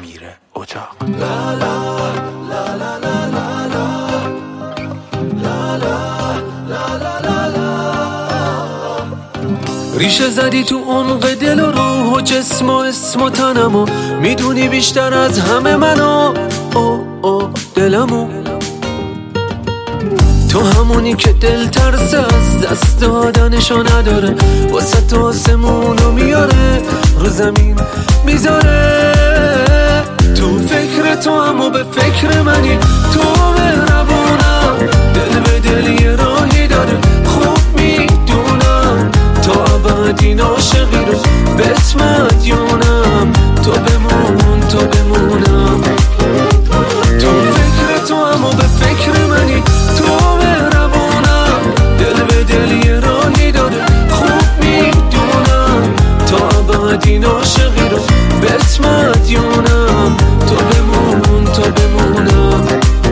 میره اجاق. ریشه زدی تو عمق دل و روح و جسم و اسم و تنمو، میدونی بیشتر از همه منو دلمو. تو همونی که دل ترس از دست دادنشو نداره، واسه تو آسمونو میاره رو زمین میذاره. تو فکر تو هم و به فکر منی، تو مهربونم، دل به دل یه راهی داره، خوب میدونم تا ابدی عاشقی رو بهت مدیونم. تو بمون تو بمونم، تو فکر تو هم و به فکر منی، تو مهربونم، دل به دل یه راهی داره، خوب میدونم تا ابدی عاشقی رو بهت مدیونم. تو بمون تو بمونم.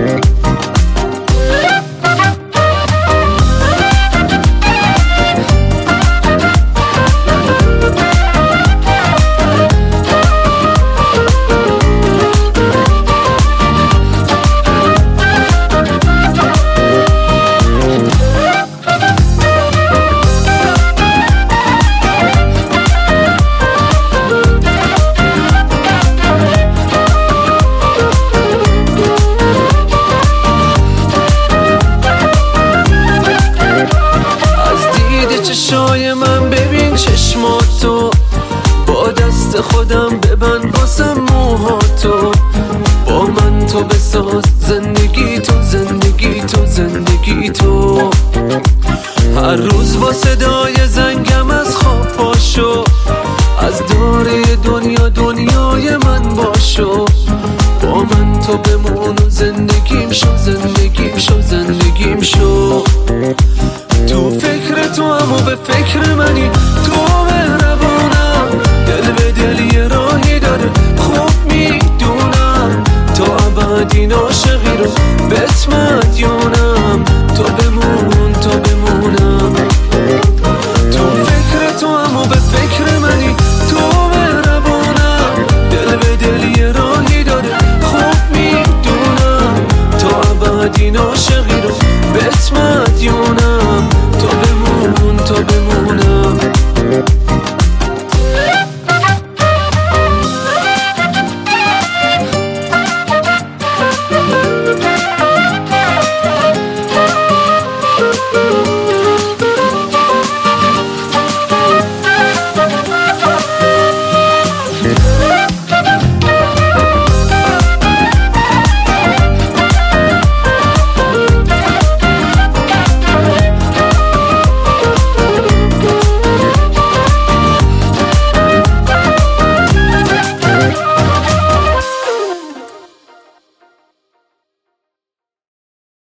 چشای من ببین چشماتو، با دست خودم ببند واسه موهاتو، با من تو بساز زندگی تو زندگی تو زندگی تو. هر روز با صدای زنگم از خواب پاشو، از داره دنیا دنیای من باشو، با من تو بمون و زندگیم شو زندگیم شو زندگیم شو. تو فکر تو هم و به فکر منی، تو مهربونم، دل به دل یه راهی داره، خوب میدونم تا ابدی عاشقی رو بهت